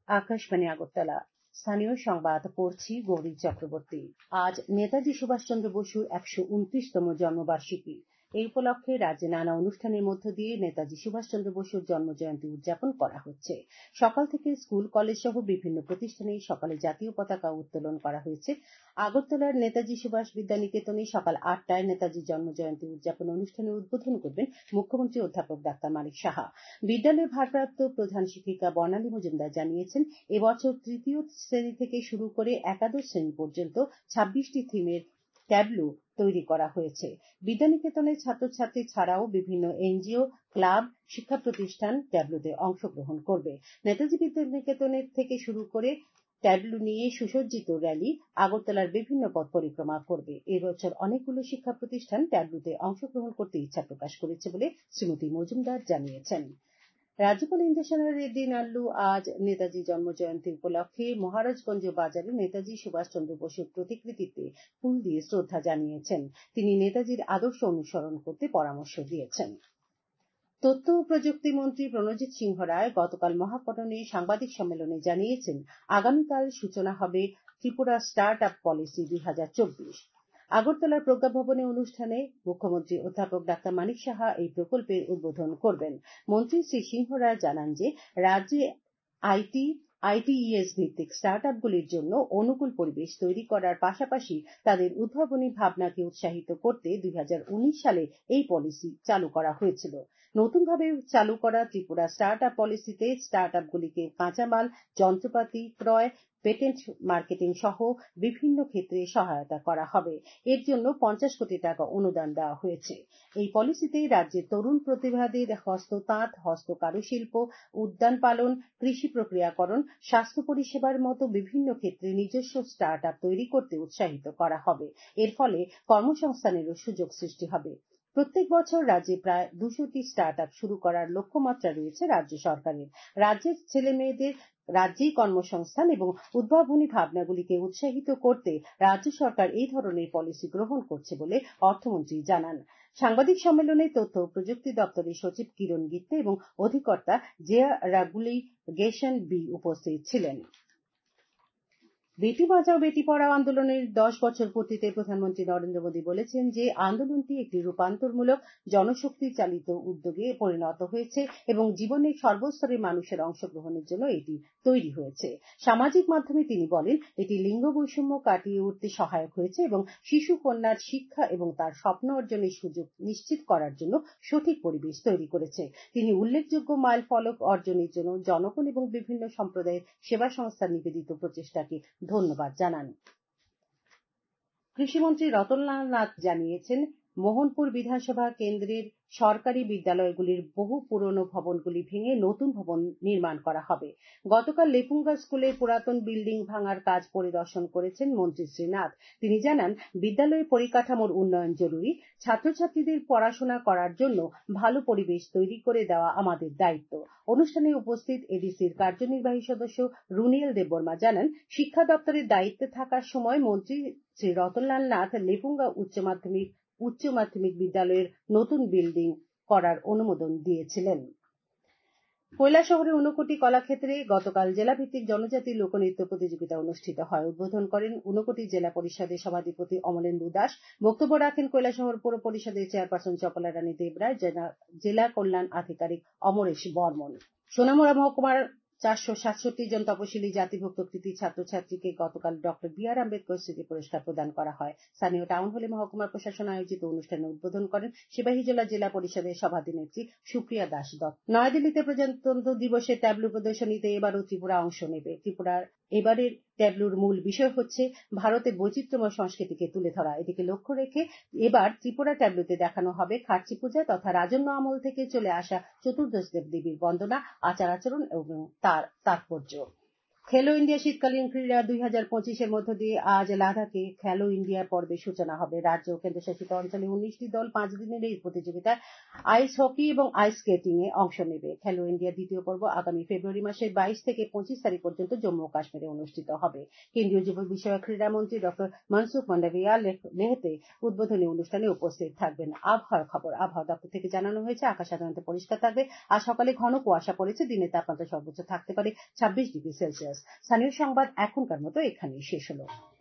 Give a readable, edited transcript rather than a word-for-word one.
আকাশবাণী আগরতলা। স্থানীয় সংবাদ পড়ছি গৌরী চক্রবর্তী। আজ নেতাজি সুভাষচন্দ্র বসুর ১২৯তম জন্মবার্ষিকী। এই উপলক্ষে রাজ্যে নানা অনুষ্ঠানের মধ্য দিয়ে নেতাজি সুভাষচন্দ্র বসুর জন্মজয়ন্তী উদযাপন করা হচ্ছে। সকাল থেকে স্কুল, কলেজ সহ বিভিন্ন প্রতিষ্ঠানে সকালে জাতীয় পতাকা উত্তোলন করা হয়েছে। আগরতলার নেতাজি সুভাষ বিদ্যানিকেতনে সকাল ৮টায় নেতাজি জন্মজয়ন্তী উদযাপন অনুষ্ঠানের উদ্বোধন করবেন মুখ্যমন্ত্রী অধ্যাপক ডাক্তার মানিক সাহা। বিদ্যালয়ের ভারপ্রাপ্ত প্রধান শিক্ষিকা বর্ণালী মজুমদার জানিয়েছেন, এবছর তৃতীয় শ্রেণী থেকে শুরু করে একাদশ শ্রেণী পর্যন্ত ২৬টি থিমের ট্যাবলো তৈরি করা হয়েছে। বিদ্যানিকেতনের ছাত্রছাত্রী ছাড়াও বিভিন্ন এনজিও, ক্লাব, শিক্ষা প্রতিষ্ঠান ট্যাবলোতে অংশগ্রহণ করবে। নেতাজি বিদ্যানিকেতনের থেকে শুরু করে ট্যাবলো নিয়ে সুসজ্জিত র্যালি আগরতলার বিভিন্ন পথ পরিক্রমা করবে। এবছর অনেকগুলো শিক্ষা প্রতিষ্ঠান ট্যাবলোতে অংশগ্রহণ করতে ইচ্ছা প্রকাশ করেছে বলে শ্রীমতী মজুমদার জানিয়েছেন। রাজ্যপাল ইন্দ্রসেনা রেড্ডি নাল্লু আজ নেতাজি জন্মজয়ন্তী উপলক্ষে মহারাজগঞ্জ বাজারে নেতাজি সুভাষচন্দ্র বসুর প্রতিকৃতিতে ফুল দিয়ে শ্রদ্ধা জানিয়েছেন। তিনি নেতাজির আদর্শ অনুসরণ করতে পরামর্শ দিয়েছেন। তথ্য ও প্রযুক্তি মন্ত্রী প্রণজিৎ সিংহ রায় গতকাল মহাপটনে সাংবাদিক সম্মেলনে জানিয়েছেন, আগামীকাল সূচনা হবে ত্রিপুরা স্টার্ট আপ পলিসি ২০২৪। আগরতলার প্রজ্ঞা ভবনে অনুষ্ঠানে মুখ্যমন্ত্রী অধ্যাপক ডাক্তার মানিক সাহা এই প্রকল্পের উদ্বোধন করবেন। মন্ত্রী শ্রী সিংহ রায় জানান যে রাজ্যে আইটিইএস ভিত্তিক স্টার্ট আপগুলির জন্য অনুকূল পরিবেশ তৈরি করার পাশাপাশি তাদের উদ্ভাবনী ভাবনাকে উৎসাহিত করতে ২০১৯ সালে এই পলিসি চালু করা হয়েছিল। নতুনভাবে চালু করা ত্রিপুরা স্টার্ট আপ পলিসিতে স্টার্ট আপগুলিকে কাঁচামাল, যন্ত্রপাতি ক্রয়, পেটেন্ট মার্কেটিং সহ বিভিন্ন ক্ষেত্রে সহায়তা করা হবে। এর জন্য ৫০ কোটি টাকা অনুদান দেওয়া হয়েছে। এই পলিসিতে রাজ্যের তরুণ প্রতিভাদের হস্ততাঁত, হস্ত কারুশিল্প, উদ্যান পালন, কৃষি প্রক্রিয়াকরণ, স্বাস্থ্য পরিষেবার মতো বিভিন্ন ক্ষেত্রে নিজস্ব স্টার্ট আপ তৈরি করতে উৎসাহিত করা হবে। এর ফলে কর্মসংস্থানেরও সুযোগ সৃষ্টি হবে। প্রত্যেক বছর রাজ্যে প্রায় ২০০টি স্টার্ট আপ শুরু করার লক্ষ্যমাত্রা রয়েছে রাজ্য সরকারের। রাজ্যের ছেলেমেয়েদের রাজ্যেই কর্মসংস্থান এবং উদ্ভাবনী ভাবনাগুলিকে উৎসাহিত করতে রাজ্য সরকার এই ধরনের পলিসি গ্রহণ করছে বলে অর্থমন্ত্রী জানান। সাংবাদিক সম্মেলনে তথ্য ও প্রযুক্তি দপ্তরের সচিব কিরণ গিত্তে এবং অধিকর্তা জেয়া রাগুলিগেশন বি উপস্থিত ছিলেন। বেটি বাঁচাও বেটি পড়াও আন্দোলনের ১০ বছর পূর্তিতে প্রধানমন্ত্রী নরেন্দ্র মোদী বলেছেন যে আন্দোলনটি একটি রূপান্তরমূলক জনশক্তি চালিত উদ্যোগে পরিণত হয়েছে এবং জীবনের সর্বস্তরের মানুষের অংশগ্রহণের জন্য এটি তৈরি হয়েছে। সামাজিক মাধ্যমে তিনি বলেন, এটি লিঙ্গ বৈষম্য কাটিয়ে উঠতে সহায়ক হয়েছে এবং শিশু কন্যার শিক্ষা এবং তার স্বপ্ন অর্জনের সুযোগ নিশ্চিত করার জন্য সঠিক পরিবেশ তৈরি করেছে। তিনি উল্লেখযোগ্য মাইল ফলক অর্জনের জন্য জনগণ এবং বিভিন্ন সম্প্রদায়ের সেবা সংস্থার নিবেদিত প্রচেষ্টাকে ধন্যবাদ জানান। কৃষিমন্ত্রী রতনলাল নাথ জানিয়েছেন, মোহনপুর বিধানসভা কেন্দ্রের সরকারি বিদ্যালয়গুলির বহু পুরনো ভবনগুলি ভেঙে নতুন ভবন নির্মাণ করা হবে। গতকাল লেপুঙ্গা স্কুলের পুরাতন বিল্ডিং ভাঙার কাজ পরিদর্শন করেছেন মন্ত্রী শ্রী নাথ। তিনি জানান, বিদ্যালয়ের পরিকাঠামোর উন্নয়ন জরুরি। ছাত্রছাত্রীদের পড়াশোনা করার জন্য ভালো পরিবেশ তৈরি করে দেওয়া আমাদের দায়িত্ব। অনুষ্ঠানে উপস্থিত এডিসির কার্যনির্বাহী সদস্য রুনিয়েল দেববর্মা জানান, শিক্ষা দপ্তরের দায়িত্বে থাকার সময় মন্ত্রী শ্রী রতনলাল নাথ লেপুঙ্গা উচ্চ মাধ্যমিক বিদ্যালয়ের নতুন বিল্ডিং করার অনুমোদন দিয়েছিলেন। কৈলাসহরের ঊনকোটি কলাক্ষেত্রে গতকাল জেলাভিত্তিক জনজাতি লোকনৃত্য প্রতিযোগিতা অনুষ্ঠিত হয়। উদ্বোধন করেন ঊনকোটি জেলা পরিষদের সভাধিপতি অমলেন্দু দাস। বক্তব্য রাখেন কৈলাসহর পৌর পরিষদের চেয়ারপারসন চপলা রানী দেবরায়, জেলা কল্যাণ আধিকারিক অমরেশ বর্মন। সোনামুড়া মহকুমার ৪৬৭ জন তপশিলি জাতিভুক্ত কৃতি ছাত্রছাত্রীকে গতকাল ডক্টর বি আর আম্বেদকর স্মৃতি পুরস্কার প্রদান করা হয়। স্থানীয় টাউন হলে মহকুমা প্রশাসন আয়োজিত অনুষ্ঠানে উদ্বোধন করেন সিপাহীজলা জেলা পরিষদের সভাধিনেত্রী সুপ্রিয়া দাস দত্ত। নয়াদিল্লিতে প্রজাতন্ত্র দিবসের ট্যাবলো প্রদর্শনীতে এবারও ত্রিপুরা অংশ নেবে। ত্রিপুরার এবারের ট্যাবলোর মূল বিষয় হচ্ছে ভারতের বৈচিত্র্যময় সংস্কৃতিকে তুলে ধরা। এদিকে লক্ষ্য রেখে এবার ত্রিপুরা ট্যাবলোতে দেখানো হবে খার্চি পূজা তথা রাজন্য আমল থেকে চলে আসা চতুর্দশ দেবদেবীর বন্দনা, আচার আচরণ এবং তার তাৎপর্য। খেলো ইন্ডিয়া শীতকালীন ক্রীড়া 2025-এর মধ্য দিয়ে আজ লাদাখে খেলো ইন্ডিয়া পর্বের সূচনা হবে। রাজ্য ও কেন্দ্রশাসিত অঞ্চলে 19টি দল 5 দিনের এই প্রতিযোগিতায় আইস হকি এবং আইস স্কেটিং এ অংশ নেবে। খেলো ইন্ডিয়ার দ্বিতীয় পর্ব আগামী ফেব্রুয়ারি মাসের 22 থেকে 25 তারিখ পর্যন্ত জম্মু ও কাশ্মীরে অনুষ্ঠিত হবে। কেন্দ্রীয় যুব বিষয়ক ক্রীড়ামন্ত্রী ডক্টর মনসুখ মান্ডাভিয়া লেহতে উদ্বোধনী অনুষ্ঠানে উপস্থিত থাকবেন। আবহাওয়ার খবর। আবহাওয়া দপ্তর থেকে জানানো হয়েছে আকাশ সাধারণত পরিষ্কার থাকবে। আজ সকালে ঘন কুয়াশা পড়েছে। দিনের তাপমাত্রা সর্বোচ্চ থাকতে পারে 26 ডিগ্রি সেলসিয়াস। স্থানীয় সংবাদ এখনকার মতো এখানেই শেষ হলো।